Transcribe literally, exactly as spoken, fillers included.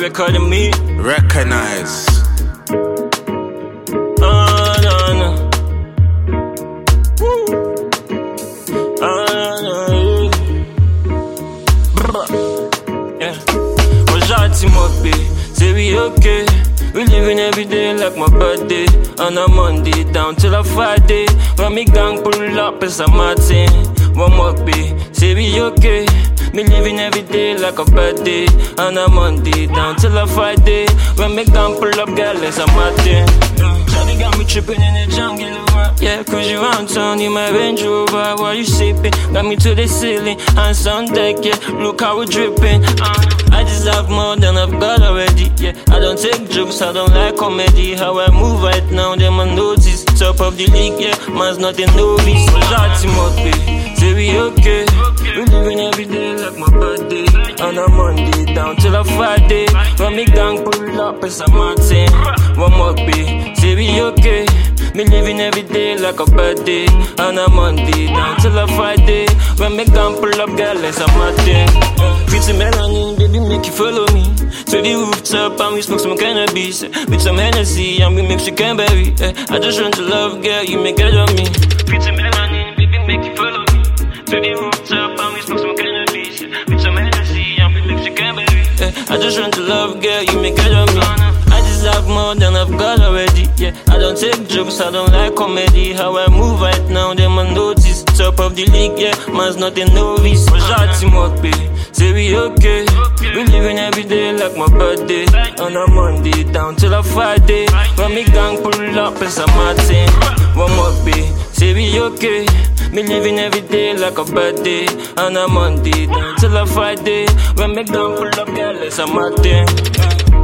they calling me. Recognize. Oh, no, no. Woo. Oh, no, yeah. Yeah. Wajati Mopi, say we okay. We living every day like my birthday. On a Monday down till a Friday. When me gang pull up, it's a Martin. One more pay, say we okay. Me living every day like a birthday. On a Monday down till a Friday. When me gang pull up, girl, it's a Martin. Shawty got me tripping in the jungle. Yeah, cruise you around town in my Range Rover while you sipping. Got me to the ceiling, hands on deck, yeah. Look how we dripping. Uh, I deserve more than I've got already, yeah. I don't take jokes, I don't like comedy. How I move right now, them I notice. Top of the league, yeah, man's not a novice. Shawty Mopi, say we okay. We living every day like my birthday. On a Monday down till a Friday. When me gang pull up, it's a Martin. One more pay, say we okay. Me living every day like a birthday. On a Monday down till a Friday. When me gang pull up, girl, it's a Martin. Pretty melanin, baby, make you follow me to the rooftop and we smoke some cannabis with some Hennessy and we make chicken berry. I just want to love, girl, you make it on me. Pretty melanin, baby, make you follow me to the rooftop and we smoke some cannabis with some Hennessy and we make chicken berry. I just want to love, girl, you make it on me. I deserve more than I've got already, yeah. I don't take jokes, I don't like comedy. How I move right now, them I notice. Top of the league, yeah, man's not a novice. Shawty Mopi, say we okay. We living every day like my birthday. On a Monday down till a Friday. When me gang pull up, it's a Martin. One more pay, say we okay. Me living every day like a birthday. On a Monday down till a Friday. When me gang pull up, girl, it's a Martin.